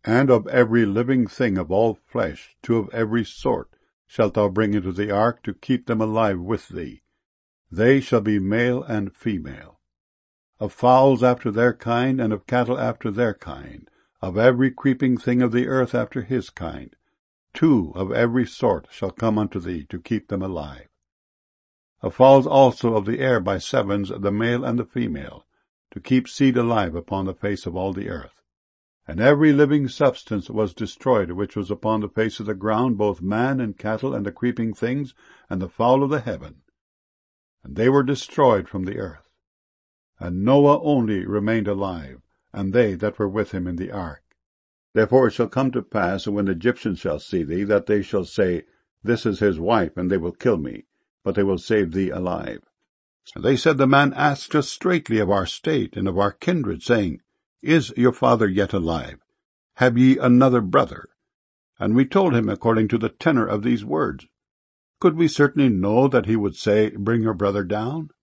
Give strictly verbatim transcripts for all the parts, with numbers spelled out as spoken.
And of every living thing of all flesh, two of every sort, shalt thou bring into the ark, to keep them alive with thee. They shall be male and female. Of fowls after their kind, and of cattle after their kind, of every creeping thing of the earth after his kind, two of every sort shall come unto thee, to keep them alive. Of fowls also of the air by sevens, the male and the female, to keep seed alive upon the face of all the earth. And every living substance was destroyed which was upon the face of the ground, both man and cattle, and the creeping things, and the fowl of the heaven. And they were destroyed from the earth. And Noah only remained alive, and they that were with him in the ark. Therefore it shall come to pass, when the Egyptians shall see thee, that they shall say, This is his wife, and they will kill me, but they will save thee alive. And they said, The man asked us straitly of our state, and of our kindred, saying, Is your father yet alive? Have ye another brother? And we told him according to the tenor of these words. Could we certainly know that he would say, Bring your brother down?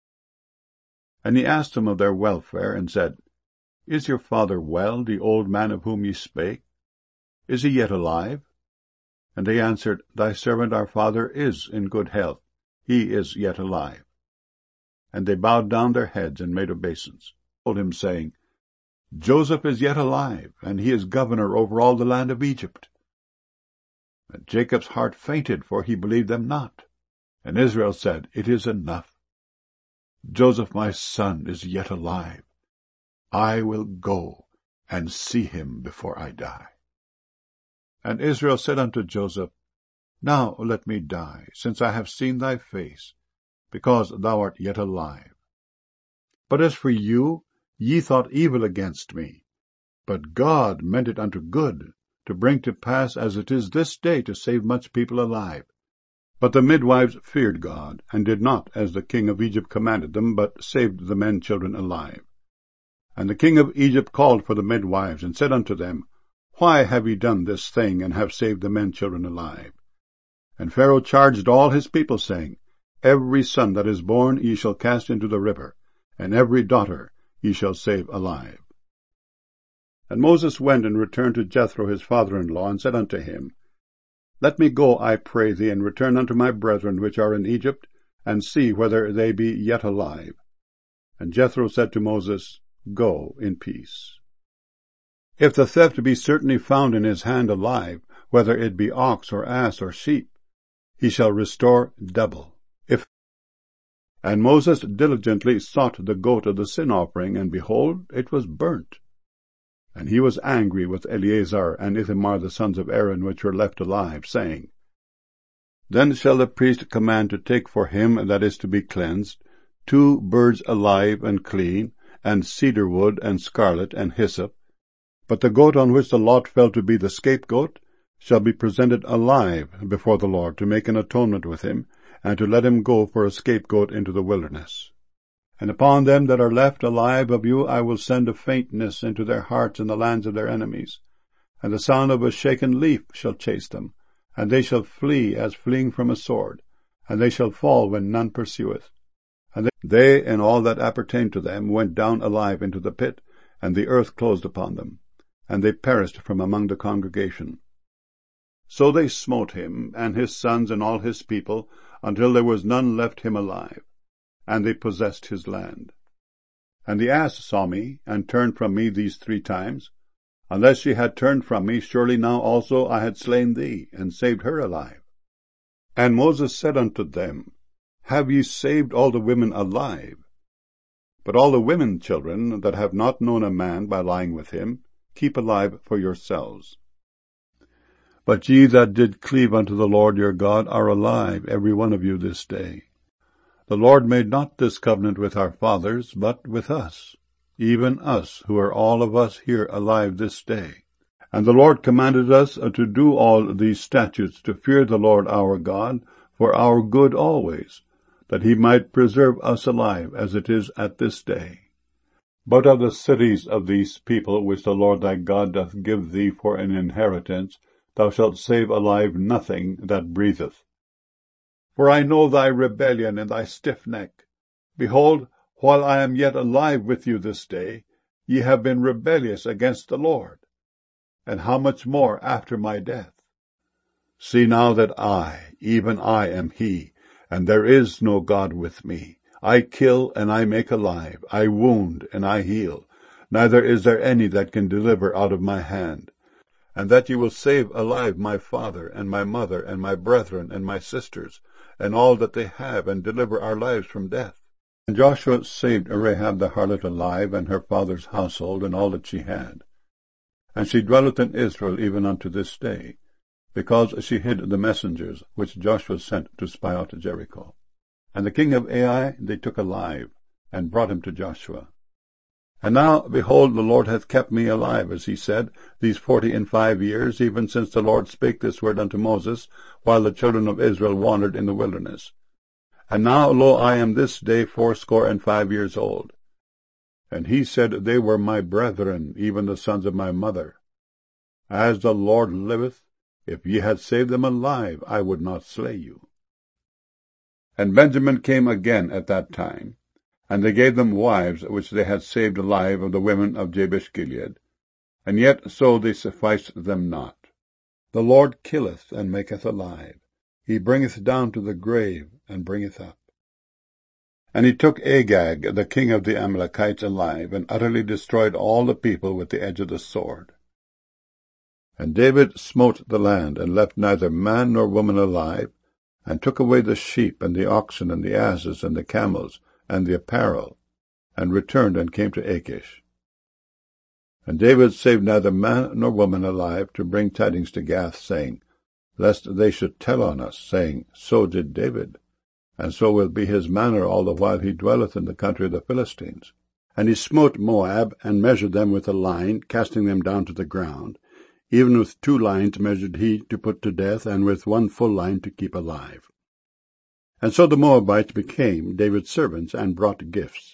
And he asked them of their welfare, and said, Is your father well, the old man of whom ye spake? Is he yet alive? And they answered, Thy servant our father is in good health. He is yet alive. And they bowed down their heads and made obeisance, told him, saying, Joseph is yet alive, and he is governor over all the land of Egypt. And Jacob's heart fainted, for he believed them not. And Israel said, It is enough. Joseph my son is yet alive. I will go and see him before I die. And Israel said unto Joseph, Now let me die, since I have seen thy face, because thou art yet alive. But as for you, ye thought evil against me, but God meant it unto good, to bring to pass as it is this day, to save much people alive. But the midwives feared God, and did not as the king of Egypt commanded them, but saved the men children alive. And the king of Egypt called for the midwives, and said unto them, Why have ye done this thing, and have saved the men children alive? And Pharaoh charged all his people, saying, Every son that is born ye shall cast into the river, and every daughter ye shall save alive. And Moses went and returned to Jethro his father-in-law, and said unto him, Let me go, I pray thee, and return unto my brethren which are in Egypt, and see whether they be yet alive. And Jethro said to Moses, Go in peace. If the theft be certainly found in his hand alive, whether it be ox or ass or sheep, he shall restore double. If And Moses diligently sought the goat of the sin offering, and behold, it was burnt. And he was angry with Eleazar and Ithamar the sons of Aaron, which were left alive, saying, Then shall the priest command to take for him that is to be cleansed two birds alive and clean, and cedar wood, and scarlet, and hyssop. But the goat on which the lot fell to be the scapegoat shall be presented alive before the Lord, to make an atonement with him, and to let him go for a scapegoat into the wilderness. And upon them that are left alive of you I will send a faintness into their hearts in the lands of their enemies, and the sound of a shaken leaf shall chase them, and they shall flee as fleeing from a sword, and they shall fall when none pursueth. And they and all that appertained to them went down alive into the pit, and the earth closed upon them, and they perished from among the congregation. So they smote him, and his sons and all his people, until there was none left him alive. And they possessed his land. And the ass saw me, and turned from me these three times. Unless she had turned from me, surely now also I had slain thee, and saved her alive. And Moses said unto them, Have ye saved all the women alive? But all the women children that have not known a man by lying with him, keep alive for yourselves. But ye that did cleave unto the Lord your God are alive, every one of you this day. The Lord made not this covenant with our fathers, but with us, even us, who are all of us here alive this day. And the Lord commanded us to do all these statutes, to fear the Lord our God, for our good always, that he might preserve us alive, as it is at this day. But of the cities of these people, which the Lord thy God doth give thee for an inheritance, thou shalt save alive nothing that breatheth. For I know thy rebellion and thy stiff neck. Behold, while I am yet alive with you this day, ye have been rebellious against the Lord. and how much more after my death? See now that I, even I, am he, and there is no God with me. I kill, and I make alive. I wound, and I heal. Neither is there any that can deliver out of my hand. And that you will save alive my father, and my mother, and my brethren, and my sisters, and all that they have, and deliver our lives from death. And Joshua saved Rahab the harlot alive, and her father's household, and all that she had. And she dwelleth in Israel even unto this day, because she hid the messengers which Joshua sent to spy out Jericho. And the king of Ai they took alive, and brought him to Joshua. And now, behold, the Lord hath kept me alive, as he said, these forty and five years, even since the Lord spake this word unto Moses, while the children of Israel wandered in the wilderness. And now, lo, I am this day fourscore and five years old. And he said, They were my brethren, even the sons of my mother. As the Lord liveth, if ye had saved them alive, I would not slay you. And Benjamin came again at that time, and they gave them wives which they had saved alive of the women of Jabesh-Gilead, and yet so they sufficed them not. The Lord killeth and maketh alive. He bringeth down to the grave, and bringeth up. And he took Agag, the king of the Amalekites, alive, and utterly destroyed all the people with the edge of the sword. And David smote the land, and left neither man nor woman alive, and took away the sheep, and the oxen, and the asses, and the camels, and the apparel, and returned and came to Achish. And David saved neither man nor woman alive, to bring tidings to Gath, saying, Lest they should tell on us, saying, So did David, and so will be his manner all the while he dwelleth in the country of the Philistines. And he smote Moab, and measured them with a line, casting them down to the ground. Even with two lines measured he to put to death, and with one full line to keep alive. And so the Moabites became David's servants, and brought gifts.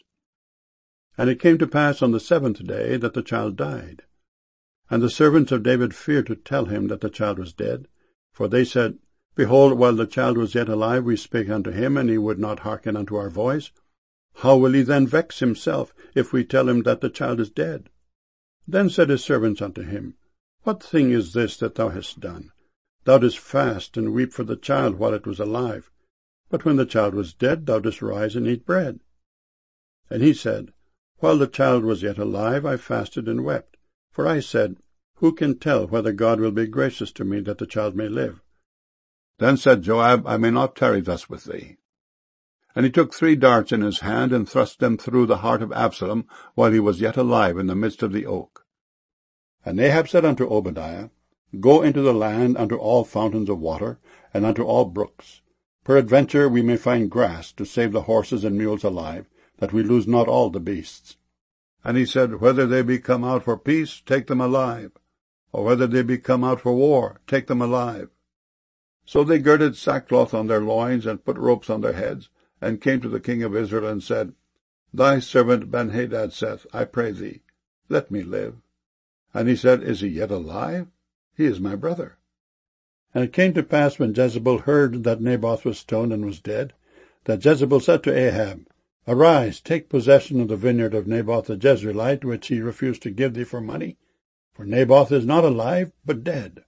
And it came to pass on the seventh day that the child died. And the servants of David feared to tell him that the child was dead, for they said, Behold, while the child was yet alive, we spake unto him, and he would not hearken unto our voice. How will he then vex himself, if we tell him that the child is dead? Then said his servants unto him, What thing is this that thou hast done? Thou didst fast and weep for the child while it was alive. But when the child was dead, thou didst rise and eat bread. And he said, While the child was yet alive, I fasted and wept. For I said, Who can tell whether God will be gracious to me that the child may live? Then said Joab, I may not tarry thus with thee. And he took three darts in his hand, and thrust them through the heart of Absalom, while he was yet alive in the midst of the oak. And Ahab said unto Obadiah, Go into the land unto all fountains of water, and unto all brooks. Peradventure we may find grass to save the horses and mules alive, that we lose not all the beasts. And he said, Whether they be come out for peace, take them alive, or whether they be come out for war, take them alive. So they girded sackcloth on their loins, and put ropes on their heads, and came to the king of Israel, and said, Thy servant Benhadad saith, I pray thee, let me live. And he said, Is he yet alive? He is my brother. And it came to pass, when Jezebel heard that Naboth was stoned and was dead, that Jezebel said to Ahab, Arise, take possession of the vineyard of Naboth the Jezreelite, which he refused to give thee for money, for Naboth is not alive, but dead.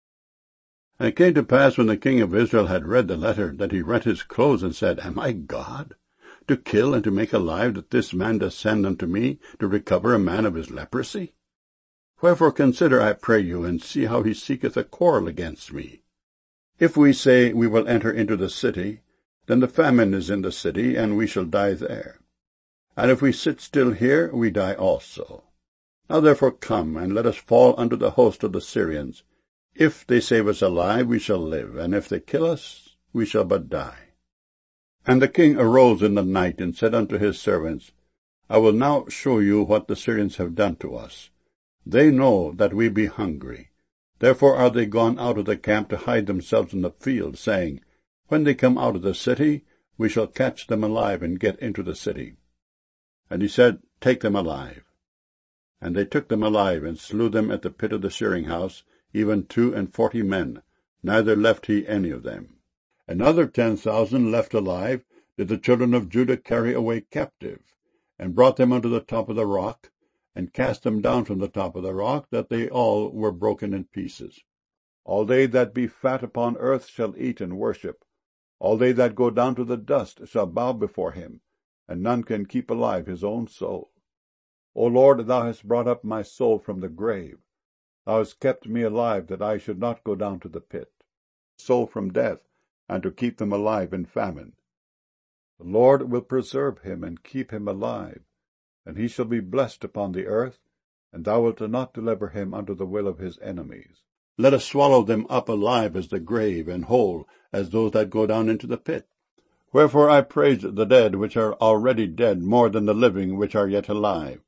And it came to pass, when the king of Israel had read the letter, that he rent his clothes, and said, Am I God, to kill and to make alive, that this man doth send unto me to recover a man of his leprosy? Wherefore consider, I pray you, and see how he seeketh a quarrel against me. If we say, We will enter into the city, then the famine is in the city, and we shall die there. And if we sit still here, we die also. Now therefore come, and let us fall under the host of the Syrians. If they save us alive, we shall live, and if they kill us, we shall but die. And the king arose in the night, and said unto his servants, I will now show you what the Syrians have done to us. They know that we be hungry. Therefore are they gone out of the camp to hide themselves in the field, saying, When they come out of the city, we shall catch them alive, and get into the city. And he said, Take them alive. And they took them alive, and slew them at the pit of the shearing house, even two and forty men, neither left he any of them. Another ten thousand left alive did the children of Judah carry away captive, and brought them unto the top of the rock, and cast them down from the top of the rock, that they all were broken in pieces. All they that be fat upon earth shall eat and worship. All they that go down to the dust shall bow before him, and none can keep alive his own soul. O Lord, thou hast brought up my soul from the grave. Thou hast kept me alive, that I should not go down to the pit. Soul from death, and to keep them alive in famine. The Lord will preserve him, and keep him alive, and he shall be blessed upon the earth, and thou wilt not deliver him unto the will of his enemies. Let us swallow them up alive as the grave, and whole as those that go down into the pit. Wherefore I praise the dead which are already dead more than the living which are yet alive.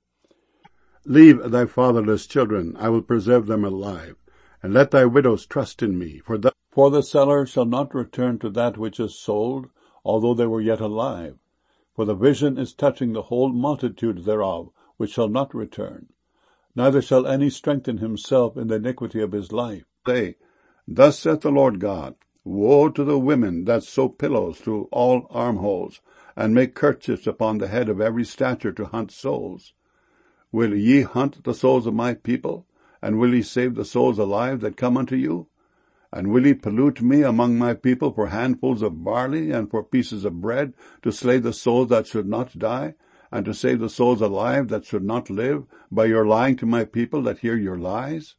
Leave thy fatherless children, I will preserve them alive, and let thy widows trust in me. For the, for the seller shall not return to that which is sold, although they were yet alive. For the vision is touching the whole multitude thereof, which shall not return. Neither shall any strengthen himself in the iniquity of his life. Say, Thus saith the Lord God, Woe to the women that sew pillows through all armholes, and make kerchiefs upon the head of every stature to hunt souls. Will ye hunt the souls of my people, and will ye save the souls alive that come unto you? And will ye pollute me among my people for handfuls of barley, and for pieces of bread, to slay the souls that should not die, and to save the souls alive that should not live, by your lying to my people that hear your lies?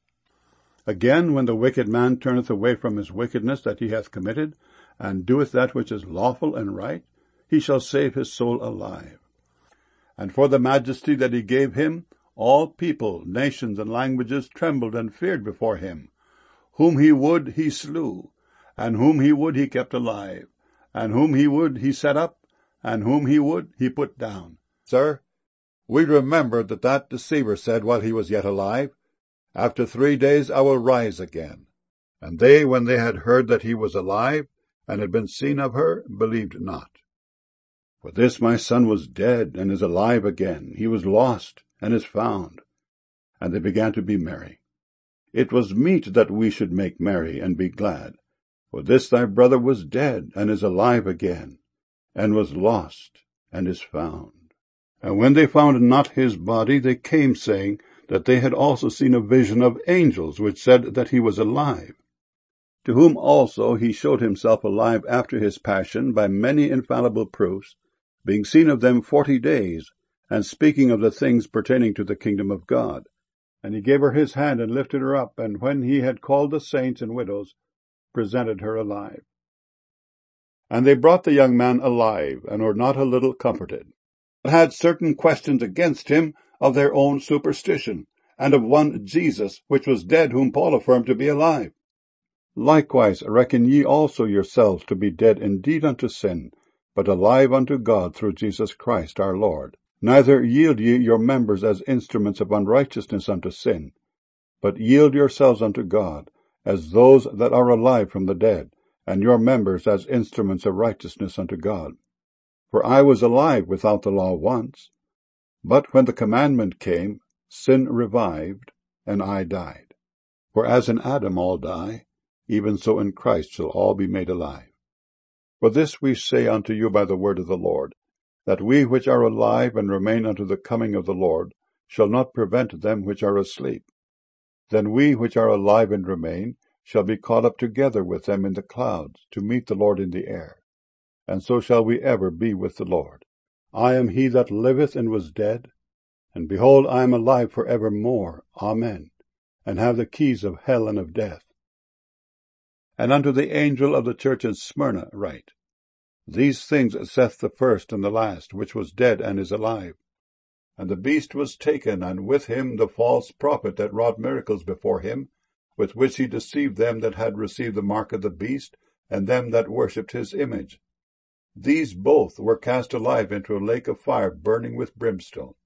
Again, when the wicked man turneth away from his wickedness that he hath committed, and doeth that which is lawful and right, he shall save his soul alive. And for the majesty that he gave him, all people, nations, and languages trembled and feared before him. Whom he would he slew, and whom he would he kept alive, and whom he would he set up, and whom he would he put down. Sir, we remember that that deceiver said while he was yet alive, After three days I will rise again. And they, when they had heard that he was alive, and had been seen of her, believed not. For this my son was dead, and is alive again. He was lost, and is found. And they began to be merry. It was meet that we should make merry, and be glad. For this thy brother was dead, and is alive again, and was lost, and is found. And when they found not his body, they came, saying that they had also seen a vision of angels, which said that he was alive. To whom also he showed himself alive after his passion by many infallible proofs, being seen of them forty days, and speaking of the things pertaining to the kingdom of God. And he gave her his hand, and lifted her up, and when he had called the saints and widows, presented her alive. And they brought the young man alive, and were not a little comforted, but had certain questions against him of their own superstition, and of one Jesus, which was dead, whom Paul affirmed to be alive. Likewise reckon ye also yourselves to be dead indeed unto sin, but alive unto God through Jesus Christ our Lord. Neither yield ye your members as instruments of unrighteousness unto sin, but yield yourselves unto God, as those that are alive from the dead, and your members as instruments of righteousness unto God. For I was alive without the law once, but when the commandment came, sin revived, and I died. For as in Adam all die, even so in Christ shall all be made alive. For this we say unto you by the word of the Lord, that we which are alive and remain unto the coming of the Lord shall not prevent them which are asleep. Then we which are alive and remain shall be caught up together with them in the clouds, to meet the Lord in the air. And so shall we ever be with the Lord. I am he that liveth and was dead, and behold, I am alive for evermore. Amen. And have the keys of hell and of death. And unto the angel of the church in Smyrna write, These things saith the first and the last, which was dead and is alive. And the beast was taken, and with him the false prophet that wrought miracles before him, with which he deceived them that had received the mark of the beast, and them that worshipped his image. These both were cast alive into a lake of fire burning with brimstone.